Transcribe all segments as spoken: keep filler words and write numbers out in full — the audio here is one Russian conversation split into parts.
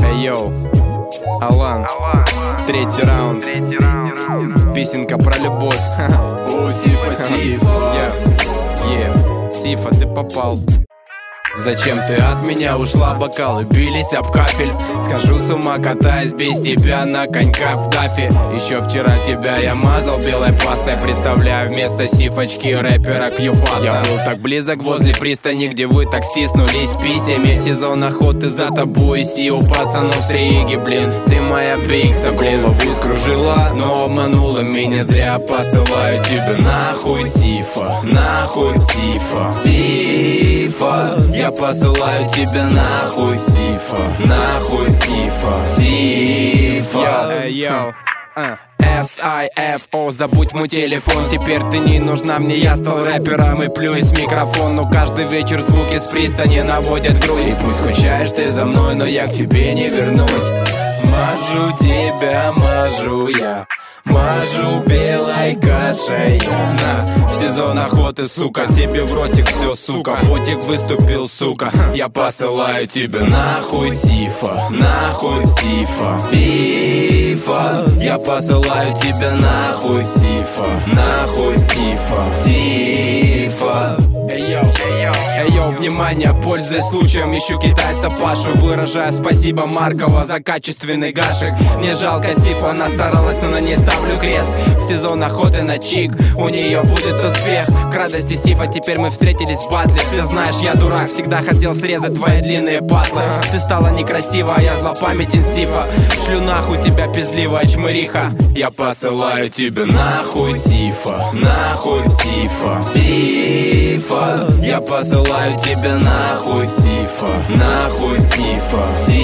Эй, йоу, Алан, третий раунд, песенка про любовь. О, Сифа, Сифа. Yeah, Сифа, ты попал. Зачем ты от меня ушла, бокалы бились об кафель. Схожу с ума, катаясь без тебя на коньках в дафе. Еще вчера тебя я мазал белой пастой, представляю вместо сифочки рэпера Кьюфаста. Я был так близок возле пристани, где вы так стиснулись писями. Сезон охоты за тобой, си у пацанов с Риги, блин. Ты моя пикса, голову скружила, но обманула меня зря. Посылаю тебя нахуй, Сифа, нахуй, Сифа, Сифа. Я посылаю тебя нахуй, Сифа, нахуй, Сифа, Сифа. Эй, йоу, эс ай эф о, забудь мой телефон. Теперь ты не нужна мне, я стал рэпером и плююсь в микрофон. Но каждый вечер звуки с пристани наводят грусть. И пусть скучаешь ты за мной, но я к тебе не вернусь. Мажу тебя, мажу я, мажу белой кашей я. На, в сезон охоты, сука, тебе в ротик все, сука. Ботик выступил, сука. Я посылаю тебя нахуй, Сифа, нахуй, Сифа, Сифа. Я посылаю тебя нахуй, Сифа, нахуй, Сифа, Сифа. Эй, йоу, эй, йоу, внимание, пользуясь случаем, ищу китайца Пашу. Выражаю спасибо Маркова за качественный гашек. Мне жалко Сифа, она старалась, но на ней ставлю крест. В сезон охоты на чик, у нее будет успех. К радости Сифа, теперь мы встретились в батле. Ты знаешь, я дурак, всегда хотел срезать твои длинные патлы. Ты стала некрасива, а я злопамятен, Сифа. Шлю нахуй тебя, пизливая чмыриха. Я посылаю тебя нахуй, Сифа, нахуй, Сифа, Сифа. Я посылаю тебя нахуй, Сифа, нахуй, Сифа,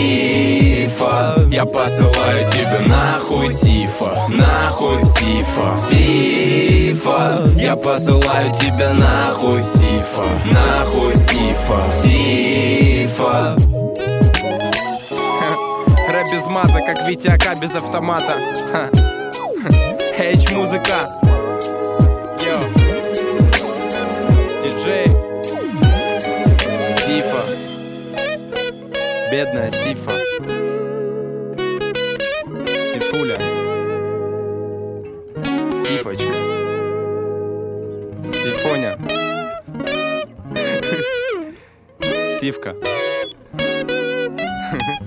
Сифа. Я посылаю тебя нахуй, Сифа, нахуй, Сифа, Сифа. Я посылаю тебя нахуй, Сифа, нахуй, Сифа, Сифа. Рэп без мата, как Витя Ака без автомата. Эйч музыка. Йо. Диджей. Сифа. Бедная Сифа. Сифуля. Сифочка. Сифоня. Сивка.